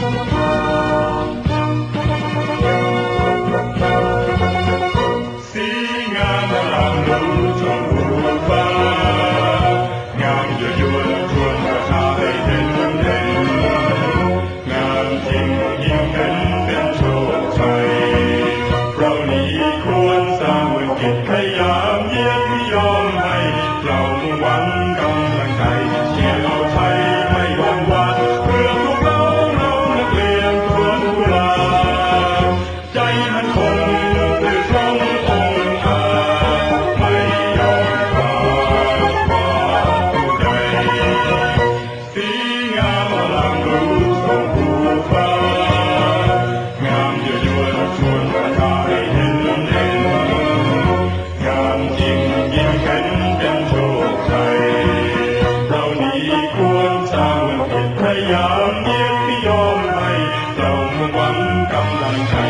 สีงามอลามรู้ชมพูฟ้างามยั่วยวนชวนประชาให้เห็นงามจริงยิ่งเห็นเป็นโชคชัยเรานี้ควรสร้างวิกฤตพยายามเยียมยอมให้เราหวังกำลังใจเชียร์เอาไทยไม่หวั่นหวาดเพื่อพวกเรานักเรียนทุนกุลาใจมันคงตื่นตรงองค์อาไม่ยอมขาดความผู้ใดสีงามอลามรู้ทรงภูฟ้างามยั่วยวนชวนประชาให้เห็นงามจริงยิ่งเห็นเป็นโชคชัยเรานี้ควรสร้างวิกฤตพยายามเยียมยอมให้เราหวังกำลังใจ